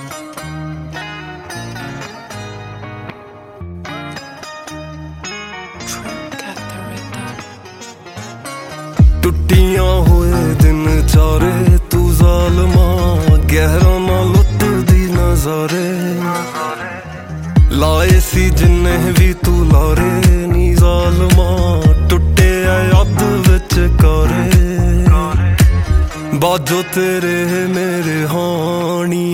टुटियां होए दिन चारे तू जालमा गहरा ना लुटदी नजारे लाए सी जिन्ने भी तू लारे नी जालमा टुटे अद विच कारे बाजो तेरे मेरे हानी